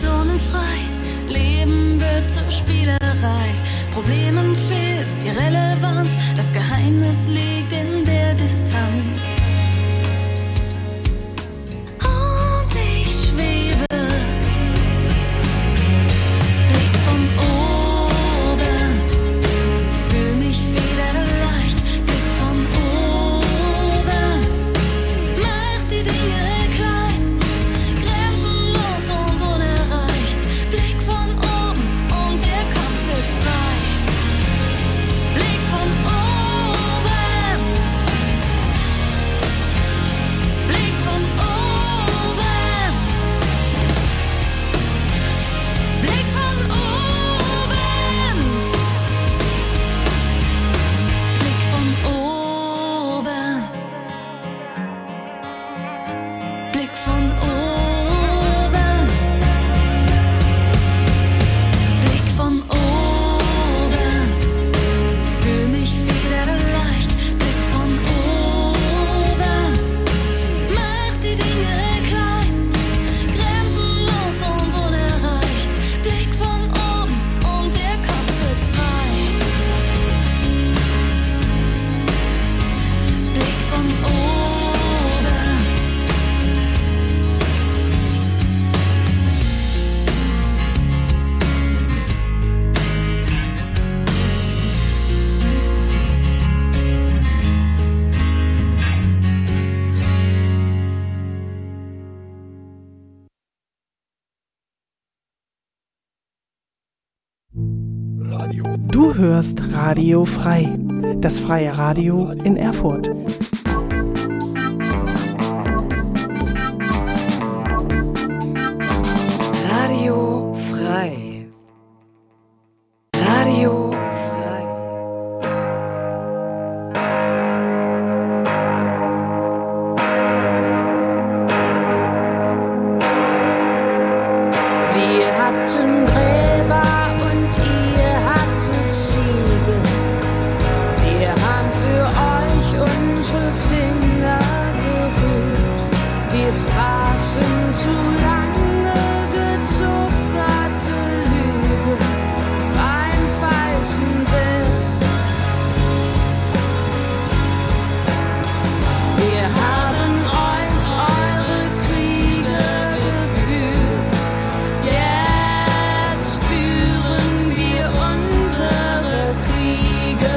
zonenfrei. Leben wird zur Spielerei. Problemen fehlt die Relevanz. Das Geheimnis liegt in der Distanz. Und ich schwebe. Blick von oben. Fühl mich federleicht. Blick von oben. Mach die Dinge klein. Grenzenlos und unerreicht. Blick von oben und der Kopf wird frei. Blick von oben. Blick von oben. Blick von oben. Blick von oben. Blick von oben. Blick von oben. Fühl mich federleicht. Blick von oben. Mach die Dinge klein. Grenzenlos und unerreicht. Blick von oben und der Kopf wird frei. Blick von oben. Du hörst Radio Frei, das freie Radio in Erfurt. Radio Frei. Radio Frei. Wir hatten Gräber und ihr hattet Ziegel. Wir haben für euch unsere Finger gerührt. Wir fraßen zu lange gezuckerte Lügen beim falschen Bild. Wir haben euch eure Kriege geführt. Jetzt führen wir unsere Kriege.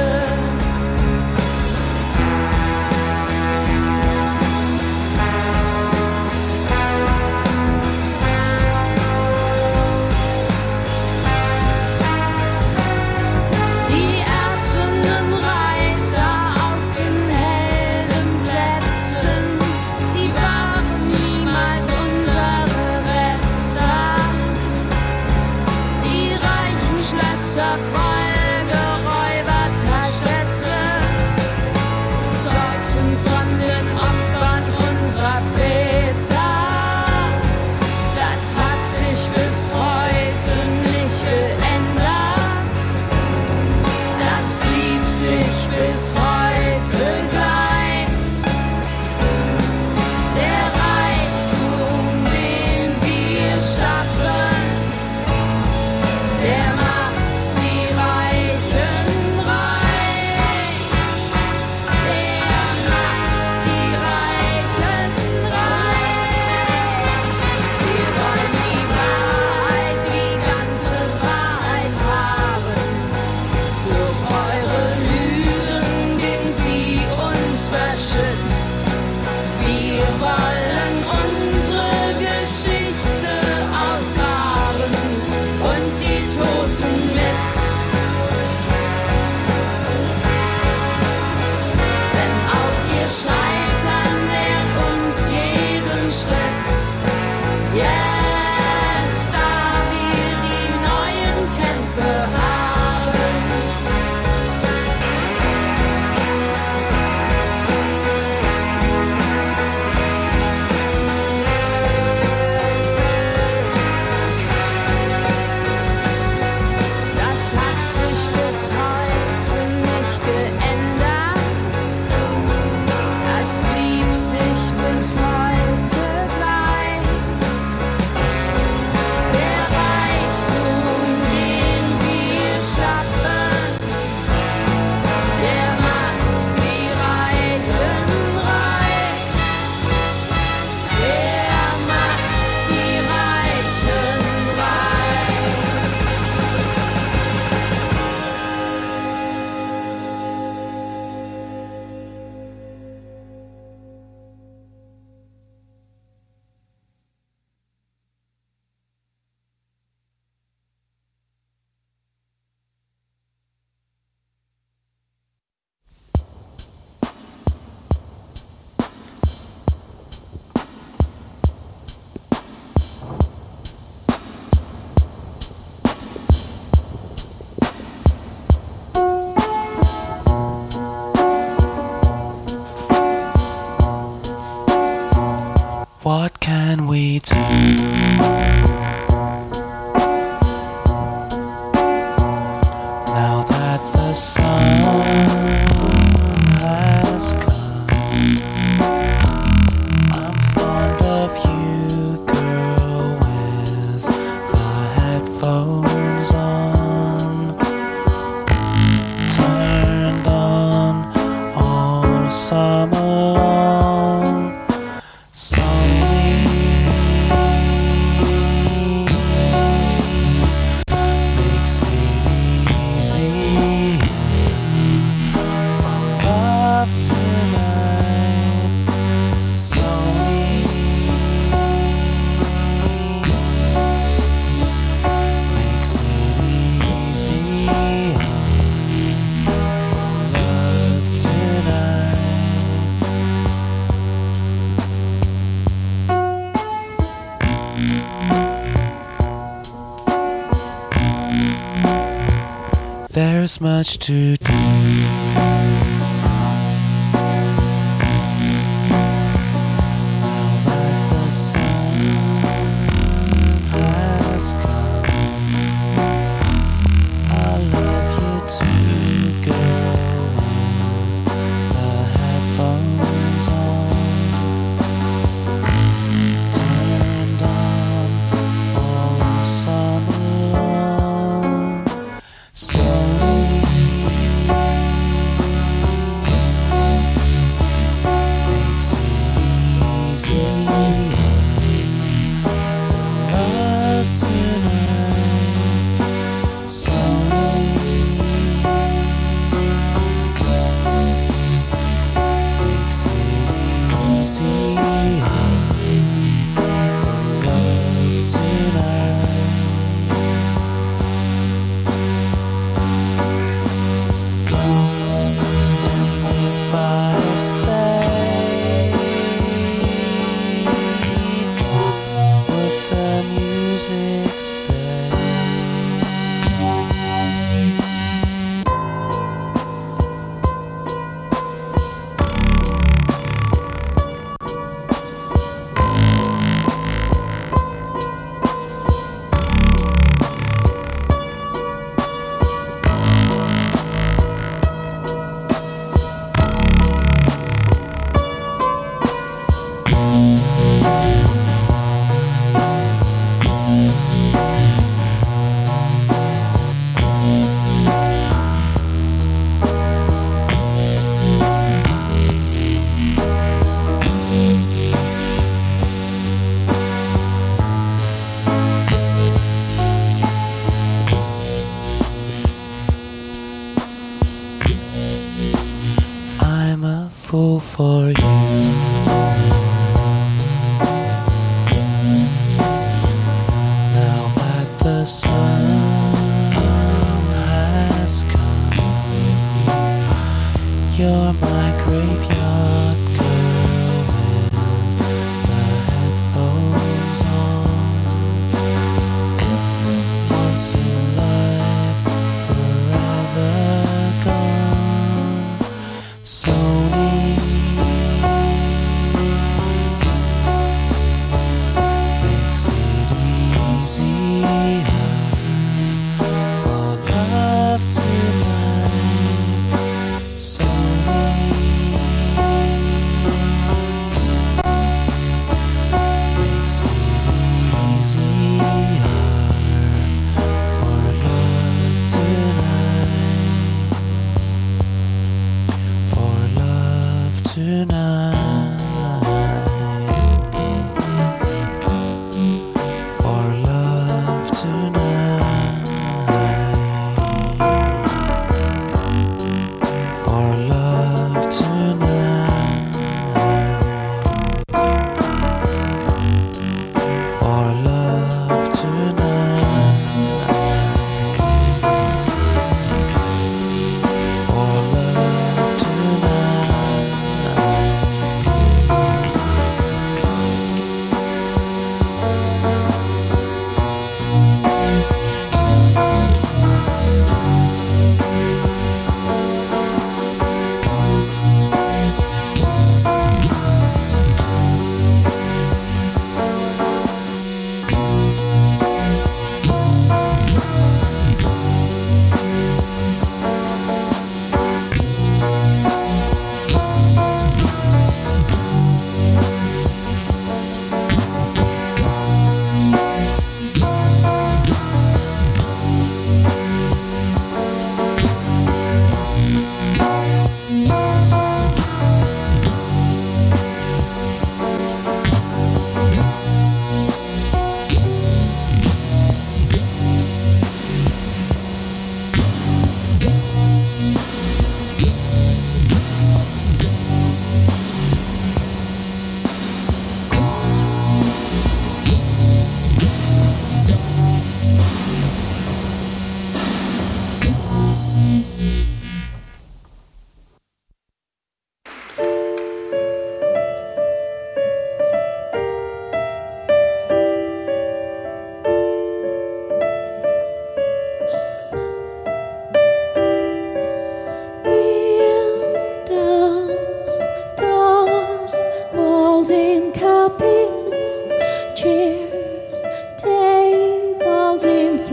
There's much to do. Fool for you. Now that the sun has come, you're my graveyard girl with the headphones on. Once alive, forever gone. Sony makes it easier for love tonight. Sony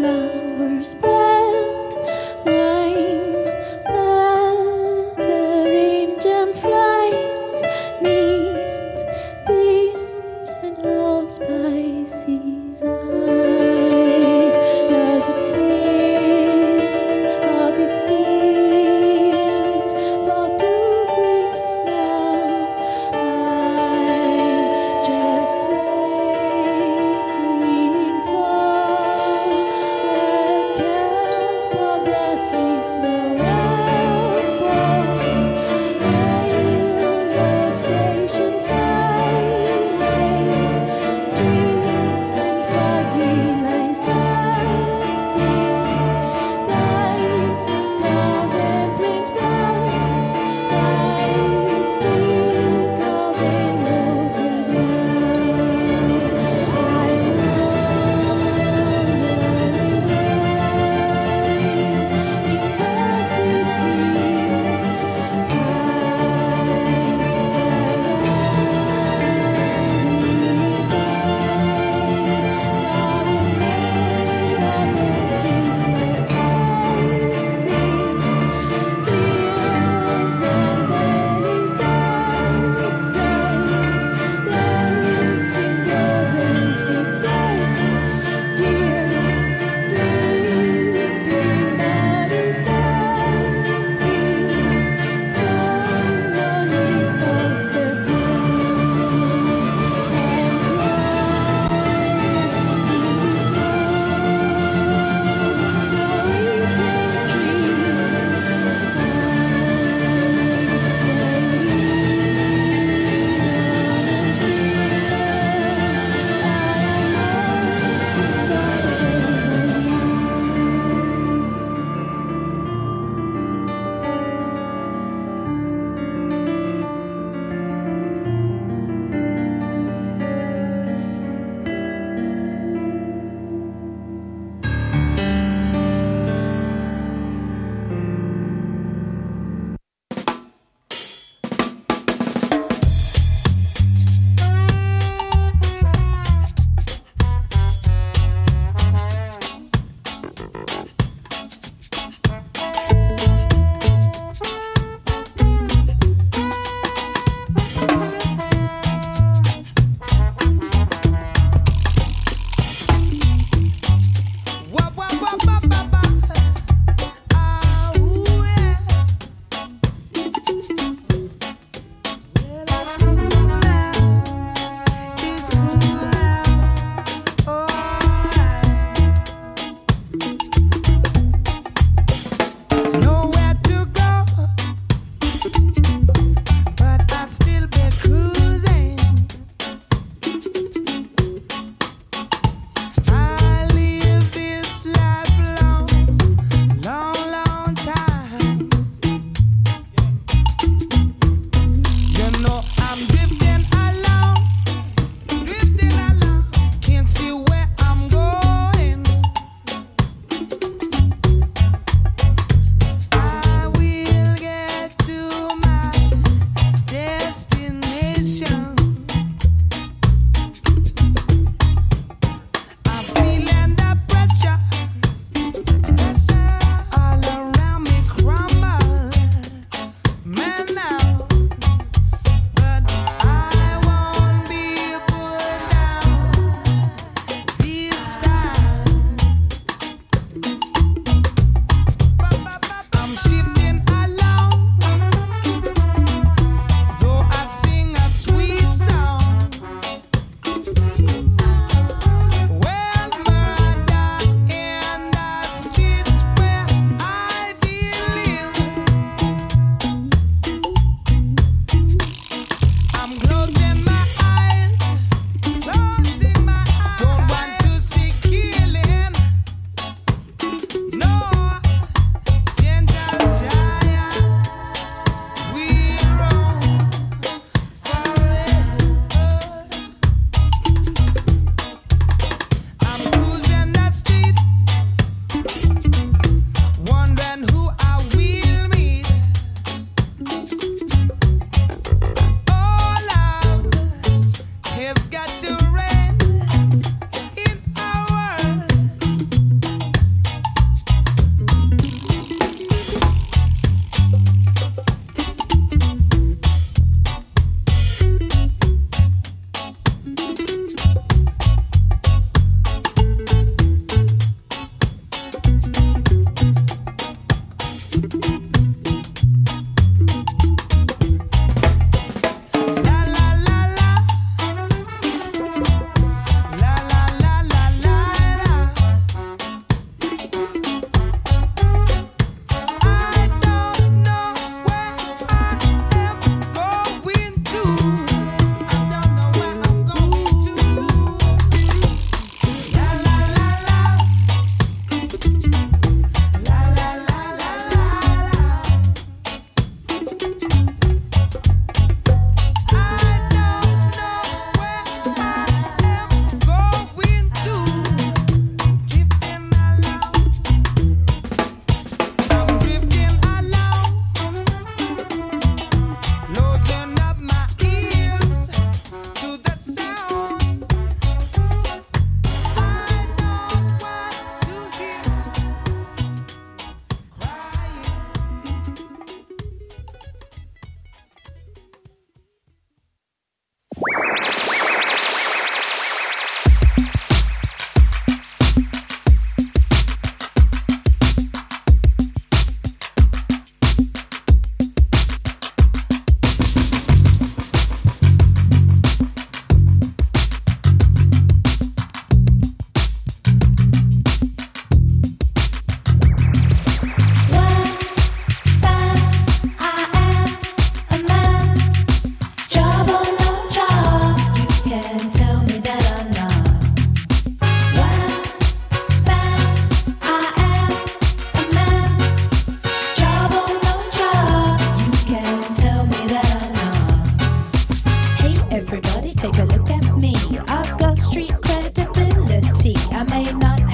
flowers blend, wine, battering jam flies, meat, beans, and allspices. I've lost a taste of the things for 2 weeks now. I'm just waiting for the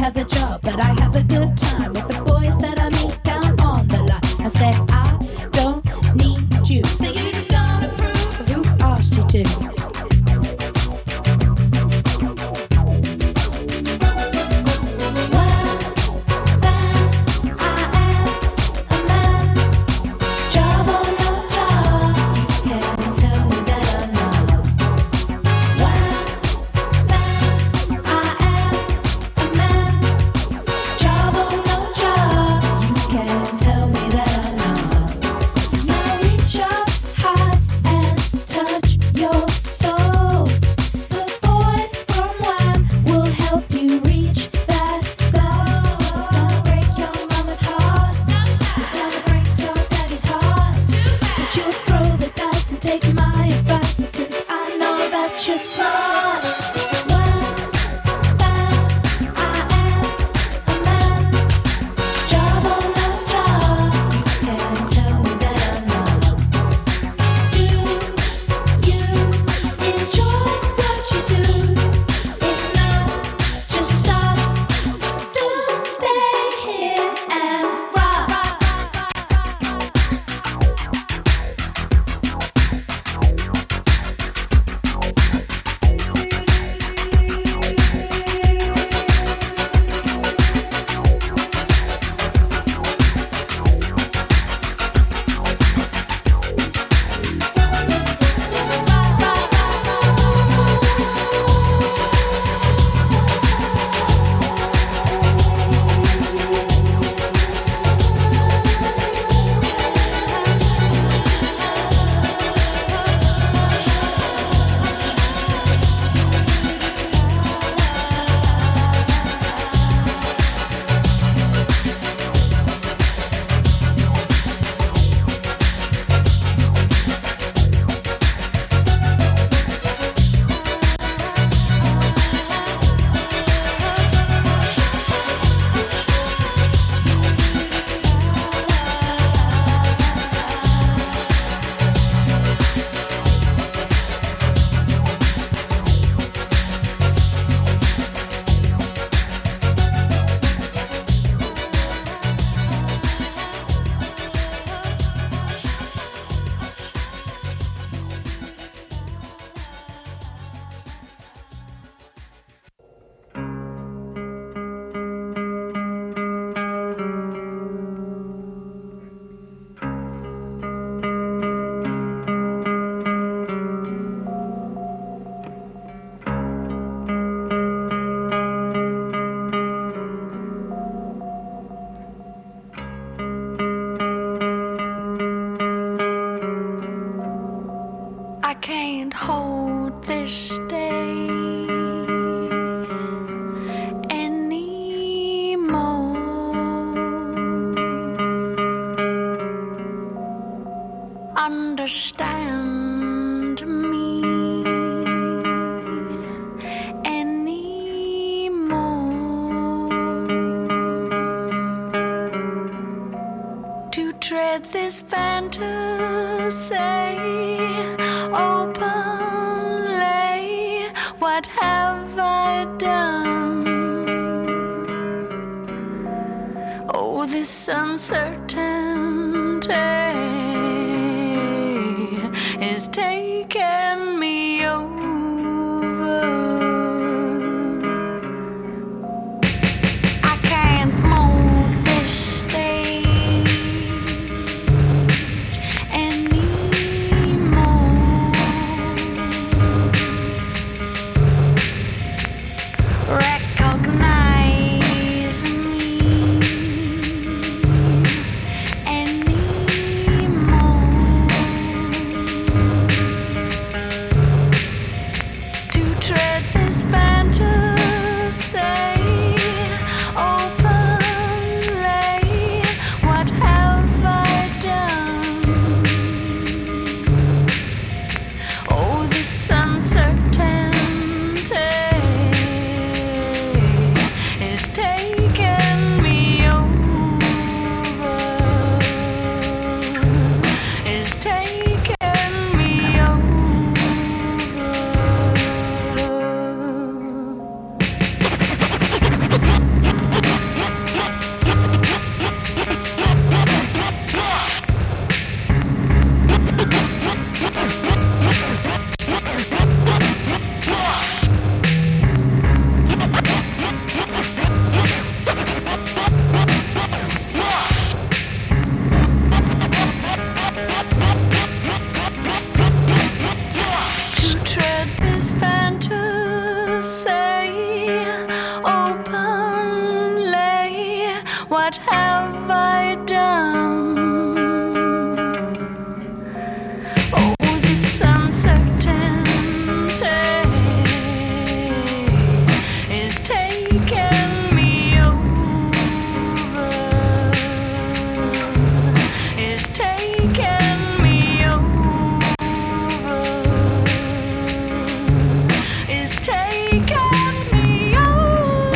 have a job, but I have a good time with the boys that I meet down on the line. I say I don't need you, so you don't approve. Who asked you to? Understand me anymore. To tread this fantasy openly, what have I done? Oh, this uncertainty is taking me over. I can't move this stage anymore. Recognize me anymore. What have I done? Oh, this uncertainty is taking me over. Is taking me over. Is taking me over.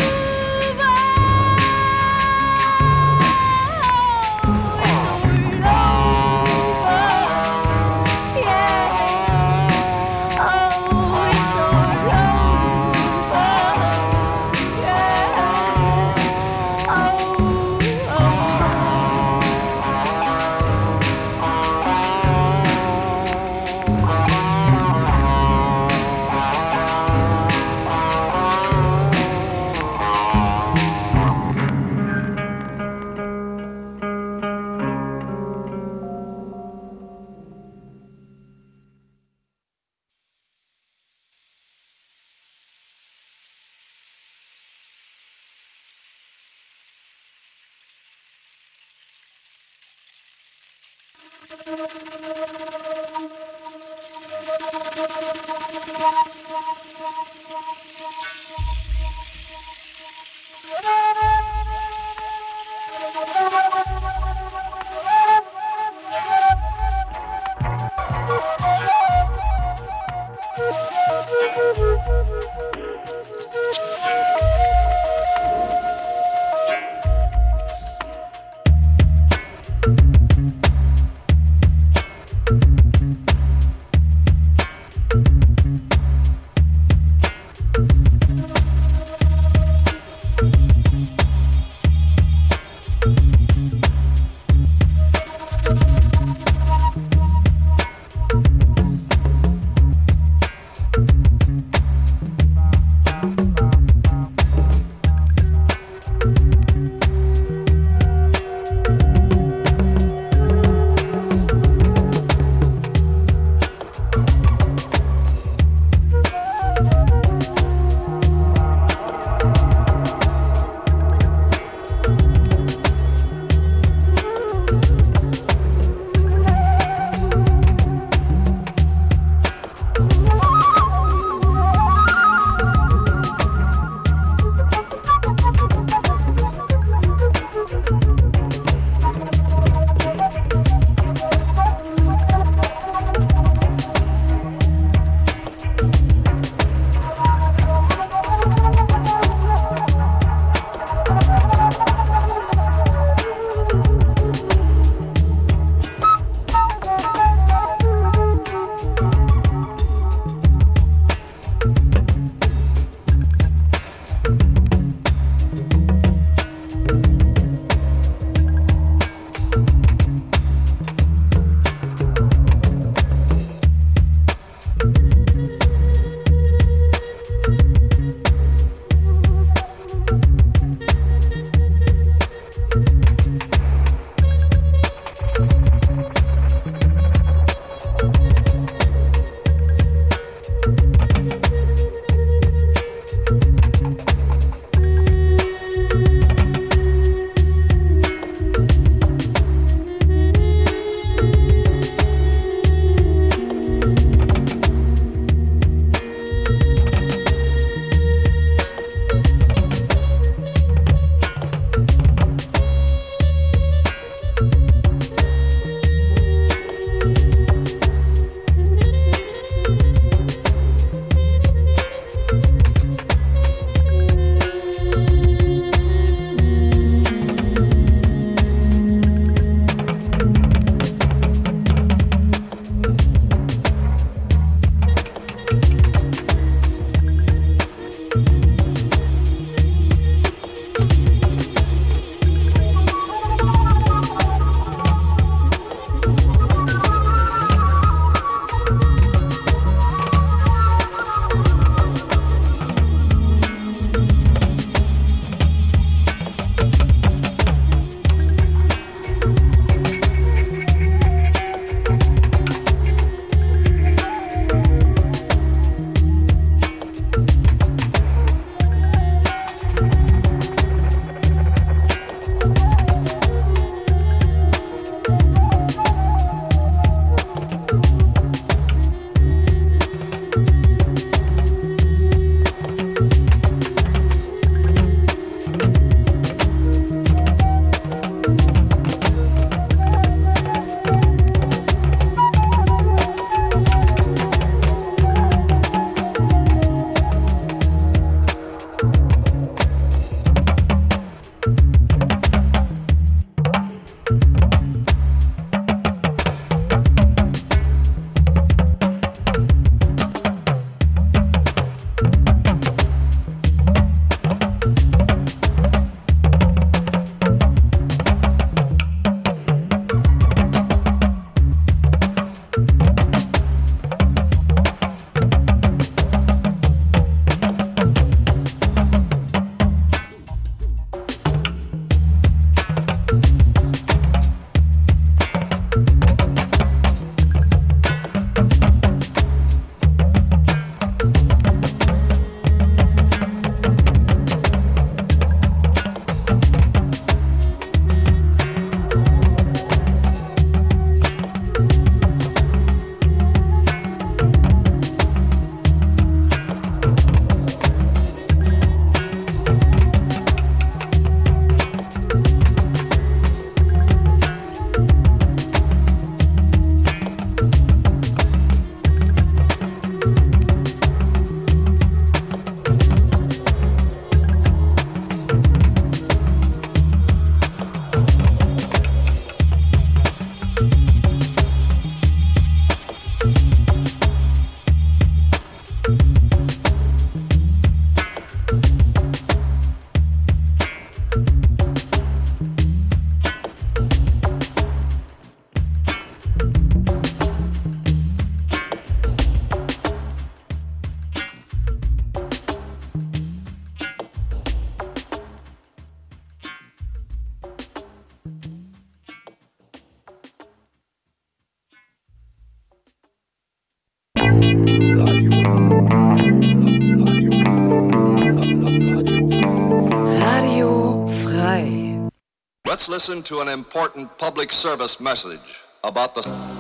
Let's listen to an important public service message about the...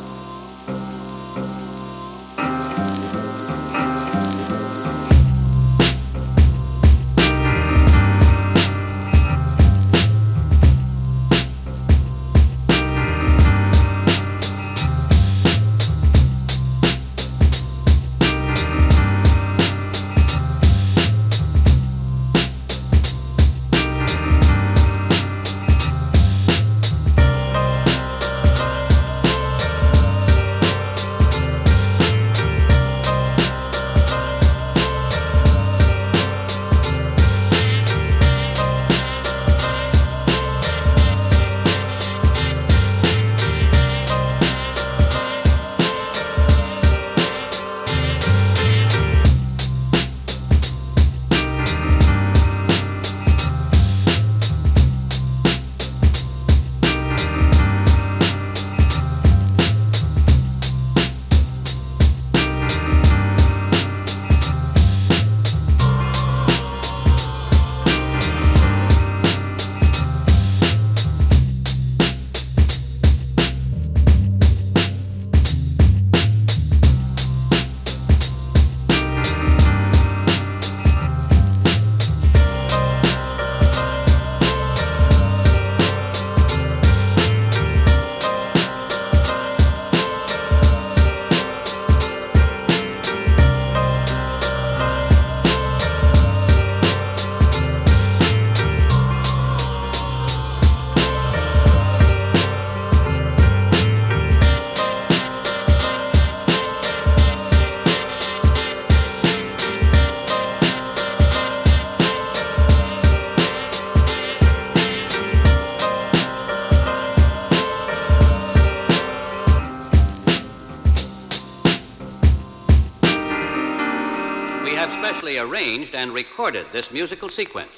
Arranged and recorded this musical sequence.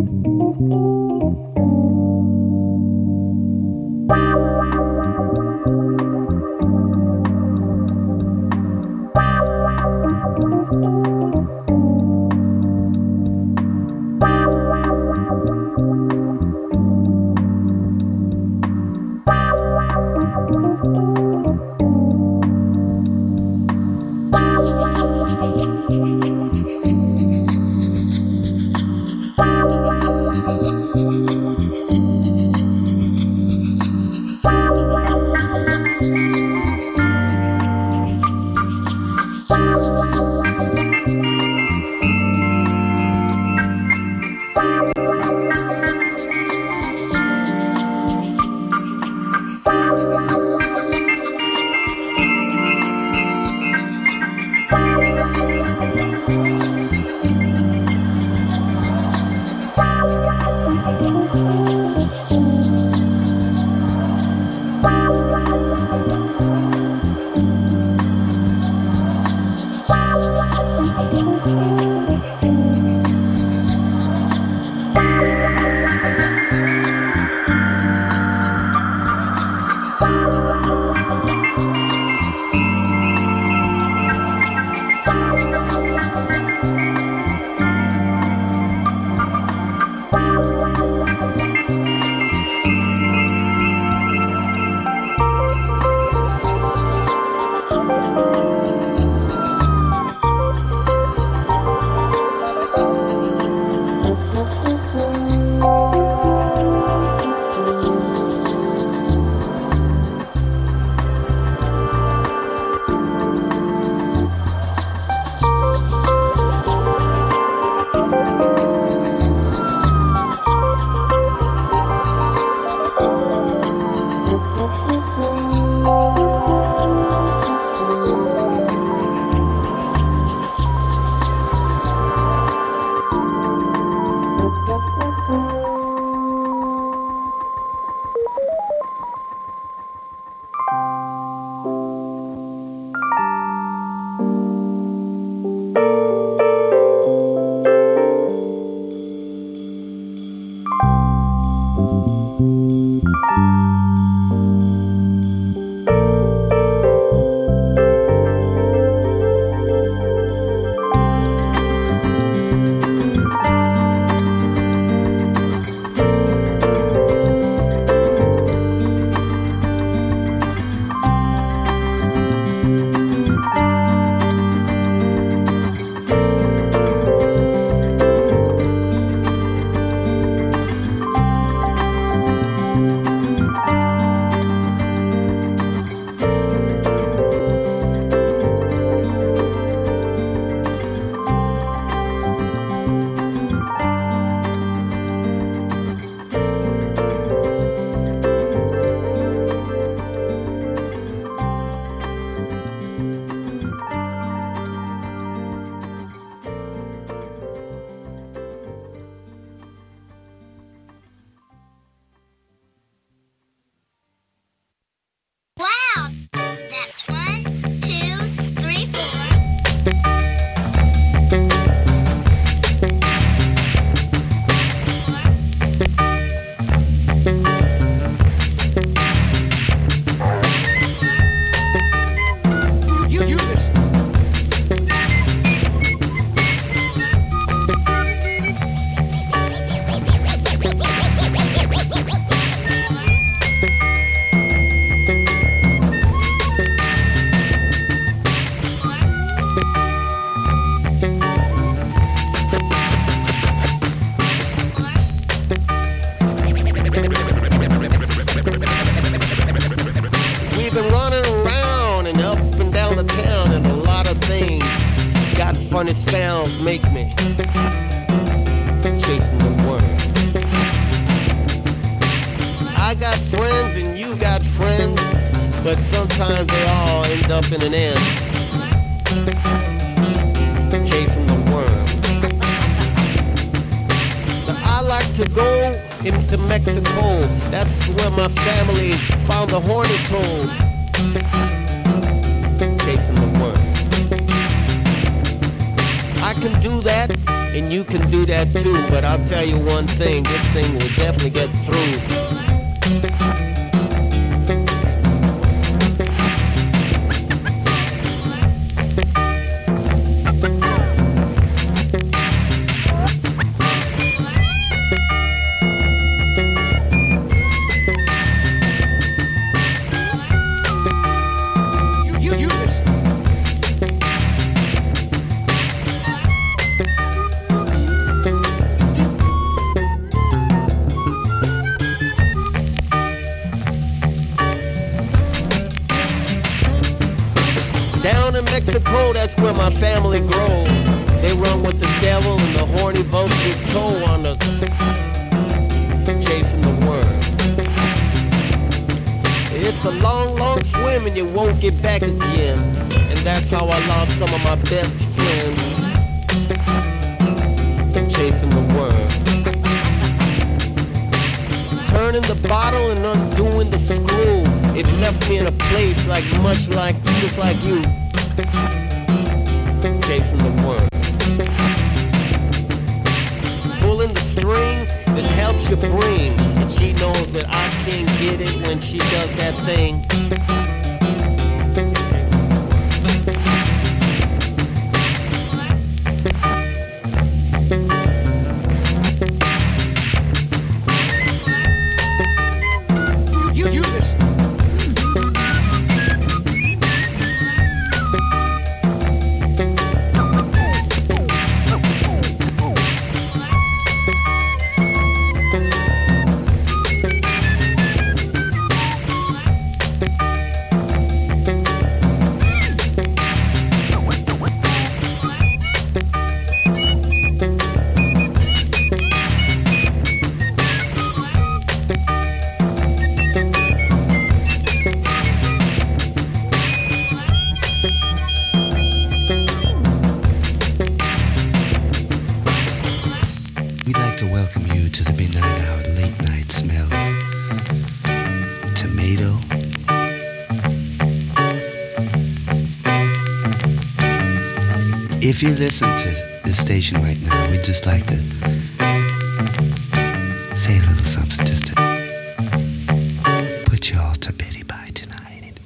funny sounds make me chasing the worm. I got friends and you got friends, but sometimes they all end up in an end chasing the worm. Now I like to go into Mexico. That's where my family found the horny toad chasing the worm. I can do that and you can do that too. But I'll tell you one thing, this thing will definitely get through. Mexico, that's where my family grows. They run with the devil and the horny vulture toe on the chasing the worm. It's a long, long swim and you won't get back again. And that's how I lost some of my best friends, chasing the worm. Turning the bottle and undoing the screw. It left me in a place like much like, just like you. Chasing the worm. Pulling the string that helps you bring. And she knows that I can't get it when she does that thing. If you listen to this station right now, we'd just like to say a little something just to put you all to pity by tonight.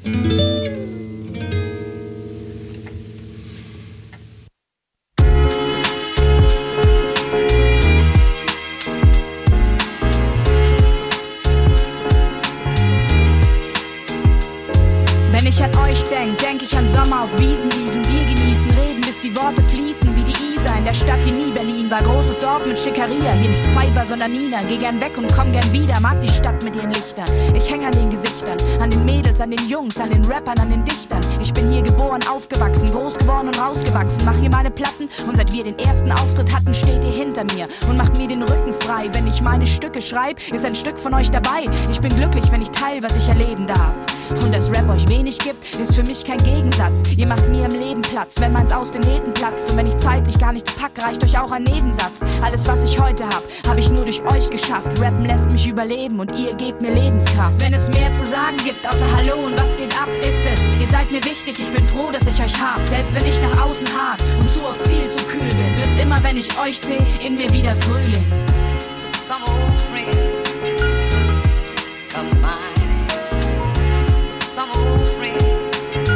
Wenn ich an euch denk ich an Sommer auf Wiesen liegen, Bier genießen, reden, bis die Worte fließen wie die Isar in der Stadt, die nie Berlin war. Großes Dorf mit Schickeria, hier nicht Pfeifer, sondern Nina. Geh gern weg und komm gern wieder, mag die Stadt mit ihren Lichtern. Ich häng an den Gesichtern, an den Mädels, an den Jungs, an den Rappern, an den Dichtern. Ich bin hier geboren, aufgewachsen, groß geworden und rausgewachsen. Mach hier meine Platten und seit wir den ersten Auftritt hatten, steht ihr hinter mir und macht mir den Rücken frei. Wenn ich meine Stücke schreib, ist ein Stück von euch dabei. Ich bin glücklich, wenn ich teil, was ich erleben darf. Und dass Rap euch wenig gibt, ist für mich kein Gegensatz. Ihr macht mir im Leben Platz, wenn meins aus den Nähten platzt. Und wenn ich zeitlich gar nichts pack, reicht euch auch ein Nebensatz. Alles, was ich heute hab ich nur durch euch geschafft. Rappen lässt mich überleben und ihr gebt mir Lebenskraft. Wenn es mehr zu sagen gibt, außer Hallo und was geht ab, ist es: Ihr seid mir wichtig, ich bin froh, dass ich euch hab. Selbst wenn ich nach außen hart und zu oft viel zu kühl bin, wird's immer, wenn ich euch seh, in mir wieder Frühling. Some old friends come to mind. Some old friends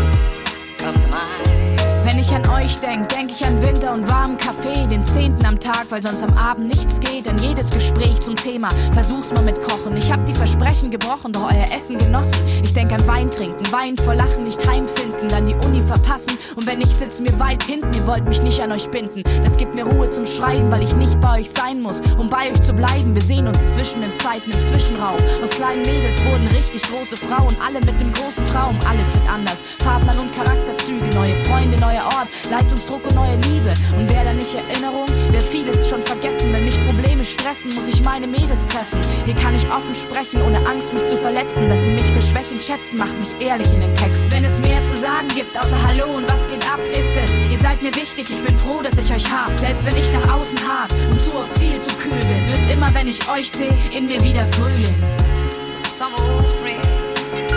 come to mind. Wenn ich an euch denk ich an Winter und warmen Kaffee, den 10. am Tag, weil sonst am Abend nichts geht. An jedes Gespräch zum Thema, versuch's mal mit Kochen. Ich hab die Versprechen gebrochen, doch euer Essen genossen. Ich denk an Wein trinken, Wein vor Lachen, nicht heimfinden, dann die Uni verpassen. Und wenn ich sitz mir weit hinten, ihr wollt mich nicht an euch binden. Das gibt mir Ruhe zum Schreiben, weil ich nicht bei euch sein muss, um bei euch zu bleiben. Wir sehen uns zwischen den Zeiten im Zwischenraum. Aus kleinen Mädels wurden richtig große Frauen, alle mit dem großen Traum. Alles wird anders, Fahrplan und Charakterzüge, neue Freunde, neuer Ort, Leistungsdruck und neue Liebe. Und wer da nicht Erinnerung, wer vieles schon vergessen. Wenn mich Probleme stressen, muss ich meine Mädels treffen. Hier kann ich offen sprechen, ohne Angst mich zu verletzen. Dass sie mich für Schwächen schätzen, macht mich ehrlich in den Text. Wenn es mehr zu sagen gibt, außer Hallo und was geht ab, ist es: Ihr seid mir wichtig, ich bin froh, dass ich euch hab. Selbst wenn ich nach außen hart und zu oft viel zu kühl bin, wird's immer, wenn ich euch seh, in mir wieder Frühling. Some old friends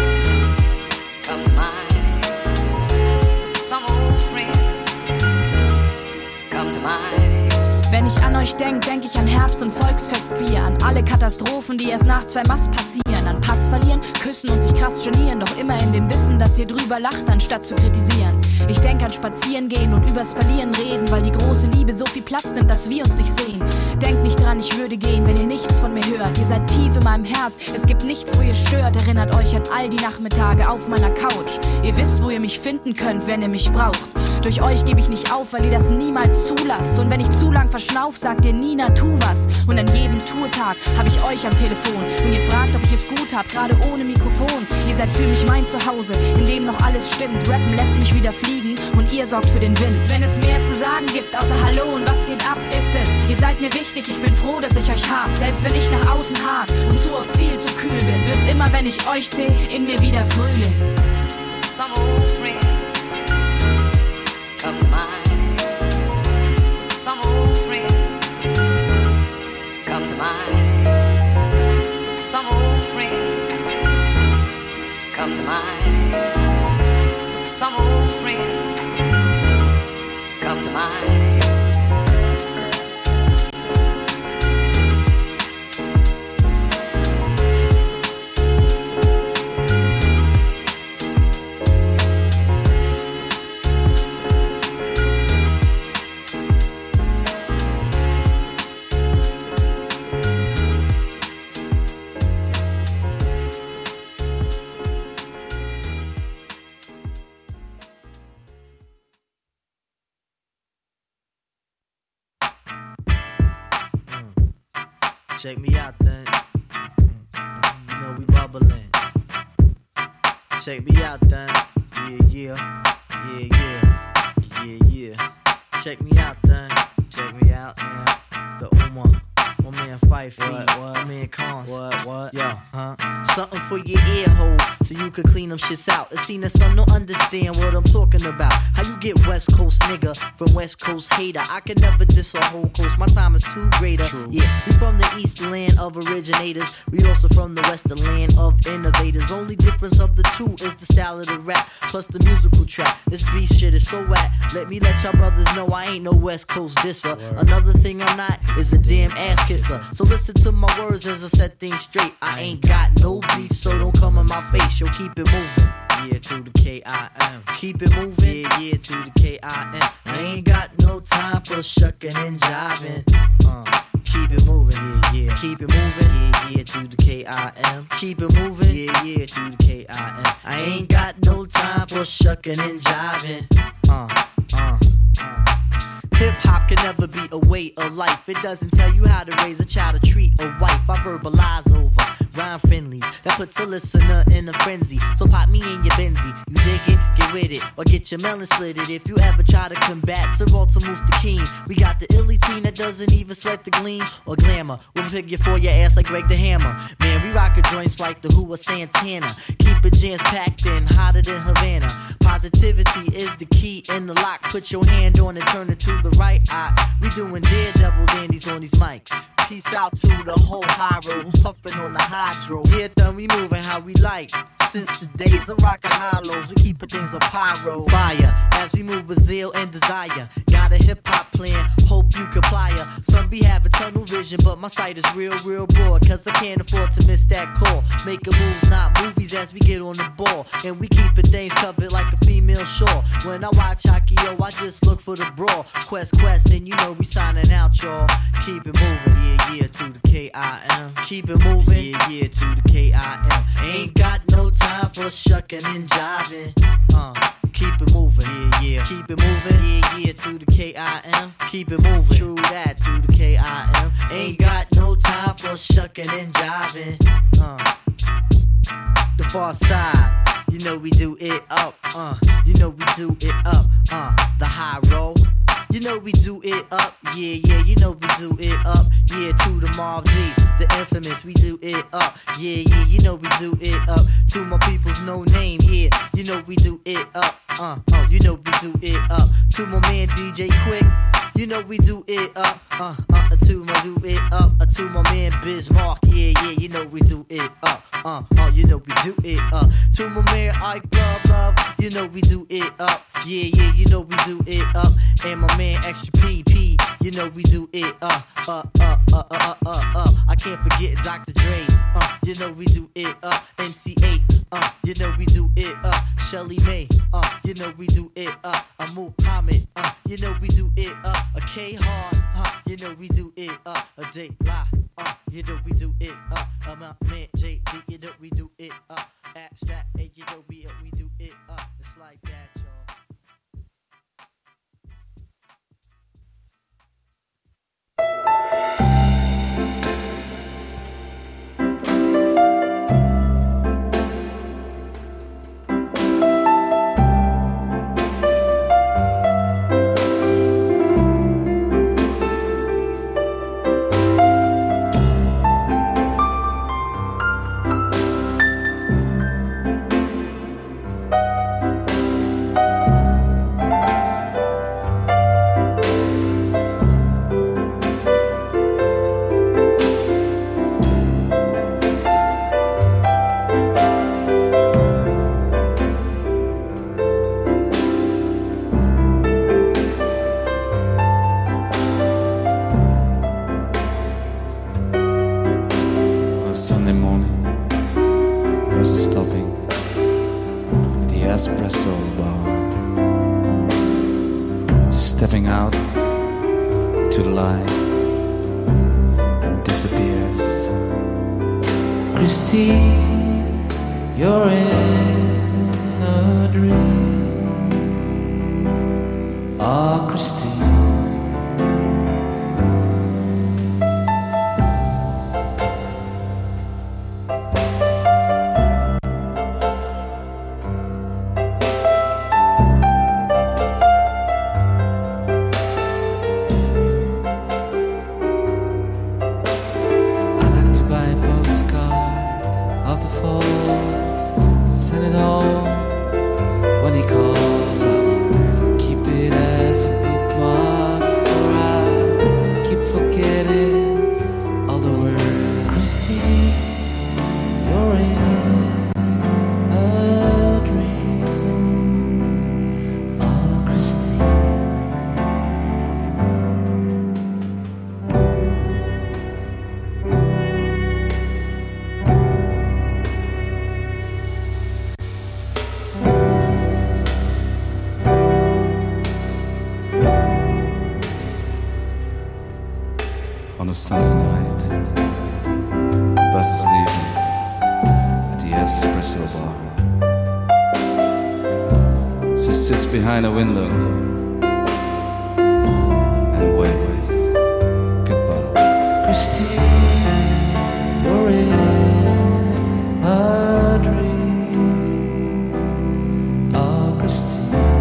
come to mind. Some old friends come to mind. ich an euch denk ich an Herbst- und Volksfestbier, an alle Katastrophen, die erst nach 2 Mast passieren, an Pass verlieren, küssen und sich krass genieren, doch immer in dem Wissen, dass ihr drüber lacht, anstatt zu kritisieren. Ich denk an Spazieren gehen und übers Verlieren reden, weil die große Liebe so viel Platz nimmt, dass wir uns nicht sehen. Denkt nicht dran, ich würde gehen, wenn ihr nichts von mir hört. Ihr seid tief in meinem Herz, es gibt nichts, wo ihr stört. Erinnert euch an all die Nachmittage auf meiner Couch. Ihr wisst, wo ihr mich finden könnt, wenn ihr mich braucht. Durch euch gebe ich nicht auf, weil ihr das niemals zulasst. Und wenn ich zu lang verschnauf, sagt ihr Nina, tu was. Und an jedem Tourtag hab ich euch am Telefon. Und ihr fragt, ob ich es gut hab, gerade ohne Mikrofon. Ihr seid für mich mein Zuhause, in dem noch alles stimmt. Rappen lässt mich wieder fliegen und ihr sorgt für den Wind. Wenn es mehr zu sagen gibt, außer Hallo und was geht ab, ist es: Ihr seid mir wichtig, ich bin froh, dass ich euch hab. Selbst wenn ich nach außen hart und zu oft viel zu kühl bin, wird's immer, wenn ich euch seh, in mir wieder Frühling. Some old friends come to mind. Some old friends come to mind. Some old friends come to mind. Some old friends come to mind. Check me out then. You know we bubbling. Check me out then. Yeah. Check me out then. Check me out, man. The Uma. My man Fife, my man Cons. What? Yo, something for your ear hole, so you could clean them shits out. It's seen that some don't understand what I'm talking about. How you get West Coast nigga from West Coast hater? I can never diss a whole coast, my time is too greater. True. Yeah, we from the east land of originators. We also from the western land of innovators. Only difference of the two is the style of the rap, plus the musical track. This beat shit is so whack. Let me let y'all brothers know I ain't no West Coast disser. Another thing I'm not is a damn ass kisser. So listen to my words as I set things straight. I ain't got no beef, so don't come in my face. Yo, keep it moving. Yeah, to the K-I-M. Keep it moving. Yeah, to the K-I-M. I ain't got no time for shucking and jiving. Keep it moving. Yeah. Keep it moving. Yeah, to the K-I-M. Keep it moving. Yeah, to the K-I-M. I ain't got no time for shucking and jiving. Hip-hop can never be a way of life. It doesn't tell you how to raise a child or treat a wife. I verbalize over rhyme friendlies that puts a listener in a frenzy. So pop me in your Benzie. You dig it? Get with it. Or get your melon slitted. If you ever try to combat Sir Walter Moose the King, we got the illy teen that doesn't even sweat the gleam or glamour. We'll figure for your ass like Greg the Hammer. Man, we rockin' joints like the Who or Santana. Keep it jams packed in, hotter than Havana. Positivity is the key in the lock. Put your hand on it, turn it to the right eye. We doing daredevil dandies on these mics. Peace out to the whole high road who's puffin' on the hydro. Yeah, then we moving how we like. Since the days of rockin' high-lows, we keepin' things a pyro. Fire, as we move with zeal and desire. Got a hip-hop plan, hope you comply. Some be having tunnel vision, but my sight is real broad. Cause I can't afford to miss that call. Making moves, not movies, as we get on the ball. And we keepin' things covered like a female shawl. When I watch hockey, yo, I just look for the brawl. Quest, and you know we signing out, y'all. Keep it moving, yeah, to the K-I-M. Keep it moving, yeah, to the K-I-M. Ain't got no time for shucking and jiving. Keep it moving, yeah. Keep it moving, yeah, to the K-I-M. Keep it moving, true that, to the K-I-M. Ain't got no time for shucking and jiving. The far side, you know we do it up. You know we do it up. The high roll. You know we do it up, yeah, you know we do it up, yeah, to the Mob D, the infamous, we do it up, yeah, you know we do it up, to my people's no name, yeah, you know we do it up, you know we do it up, to my man DJ Quick, you know we do it up, to my do it up, to my man Bismarck, yeah, you know we do it up, you know we do it up, to my man Ike Love, you know we do it up, yeah, you know we do it up, and my man Extra PP, You know we do it, I can't forget Dr. Dre, you know we do it, MC8, you know we do it, Shelly May, you know we do it, Muhammad, you know we do it, a K-Hard, you know we do it, a Day Lie, you know we do it, my man JD, you know we do it, Abstract, hey, you know we do it, it's like that, y'all. Sunday morning, bus is stopping at the espresso bar. Stepping out into the light and disappears. Christine, you're in a dream. Ah, Christine. On a Sunday night, the bus is leaving at the espresso bar. She sits behind a window and waves goodbye. Christine, you're in a dream. Oh, Christine.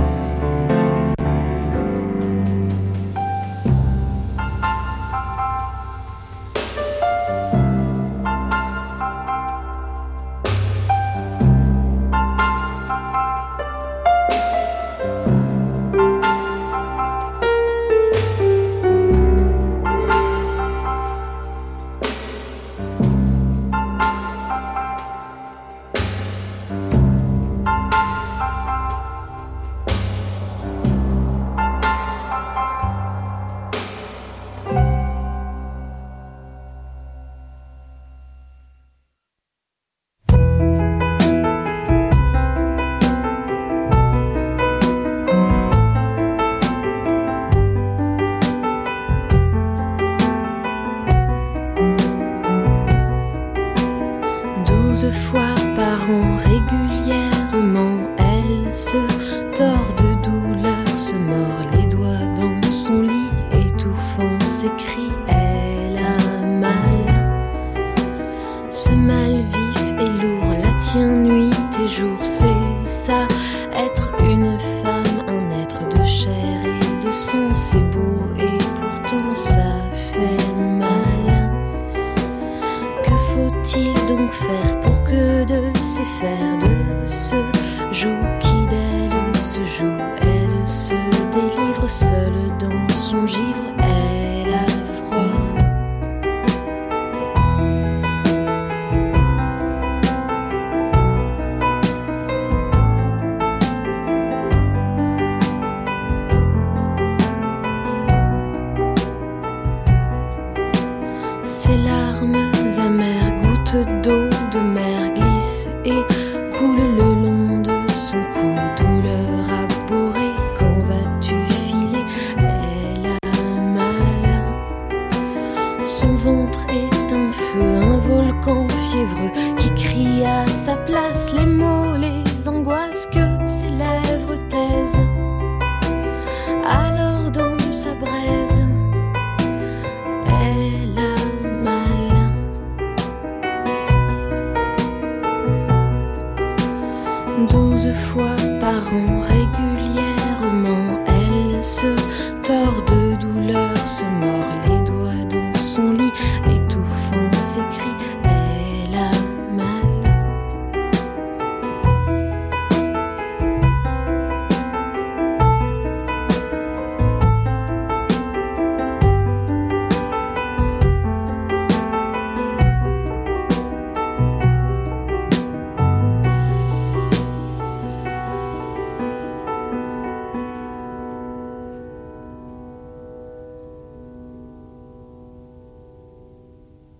Fois par an, régulièrement, elle se tord de douleur, se mord les doigts dans son lit, étouffant ses cris. Elle a mal, ce mal vif et lourd la tient nuit et jour. C'est ça, être une femme, un être de chair et de sang. C'est beau et pourtant ça fait mal. Que faut-il donc faire pour que de ces fers de ce joug qui d'elle se joue, elle se délivre seule dans son givre, elle a froid. larmes amères, gouttes d'eau de mer glissent et coulent le long de son cou. Douleur abhorrée, quand vas-tu filer? Elle a mal. Son ventre est un feu, un volcan fiévreux qui crie à sa place. Les